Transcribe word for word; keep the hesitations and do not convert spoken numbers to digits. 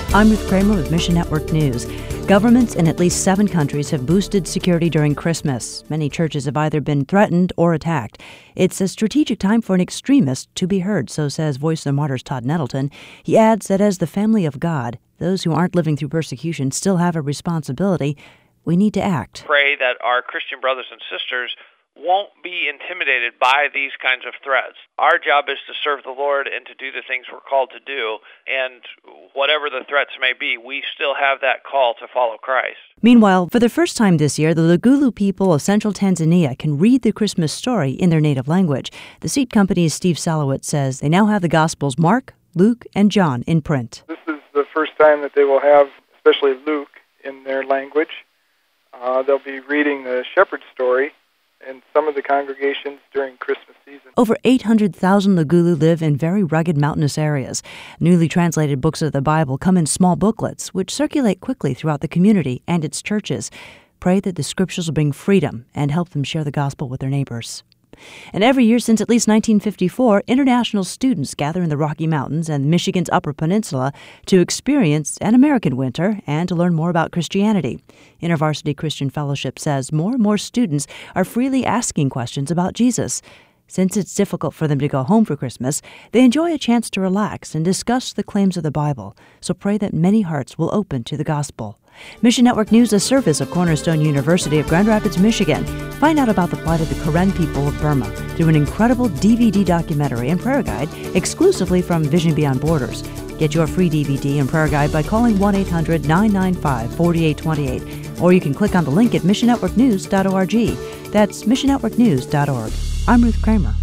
I'm Ruth Kramer with Mission Network News. Governments in at least seven countries have boosted security during Christmas. Many churches have either been threatened or attacked. It's a strategic time for an extremist to be heard, so says Voice of the Martyrs Todd Nettleton. He adds that as the family of God, those who aren't living through persecution still have a responsibility. We need to act. Pray that our Christian brothers and sisters won't be intimidated by these kinds of threats. Our job is to serve the Lord and to do the things we're called to do, and whatever the threats may be, we still have that call to follow Christ. Meanwhile, for the first time this year, the Lugulu people of central Tanzania can read the Christmas story in their native language. The seed company's Steve Salowitz says they now have the Gospels Mark, Luke, and John in print. This is the first time that they will have, especially Luke, in their language. Uh, they'll be reading the shepherd's story in some of the congregations during Christmas season. Over eight hundred thousand Lugulu live in very rugged mountainous areas. Newly translated books of the Bible come in small booklets, which circulate quickly throughout the community and its churches. Pray that the scriptures will bring freedom and help them share the gospel with their neighbors. And every year since at least nineteen fifty-four, international students gather in the Rocky Mountains and Michigan's Upper Peninsula to experience an American winter and to learn more about Christianity. InterVarsity Christian Fellowship says more and more students are freely asking questions about Jesus. Since it's difficult for them to go home for Christmas, they enjoy a chance to relax and discuss the claims of the Bible. So pray that many hearts will open to the gospel. Mission Network News, a service of Cornerstone University of Grand Rapids, Michigan. Find out about the plight of the Karen people of Burma through an incredible D V D documentary and prayer guide exclusively from Vision Beyond Borders. Get your free D V D and prayer guide by calling one eight hundred nine nine five four eight two eight, or you can click on the link at mission network news dot org. That's mission network news dot org. I'm Ruth Kramer.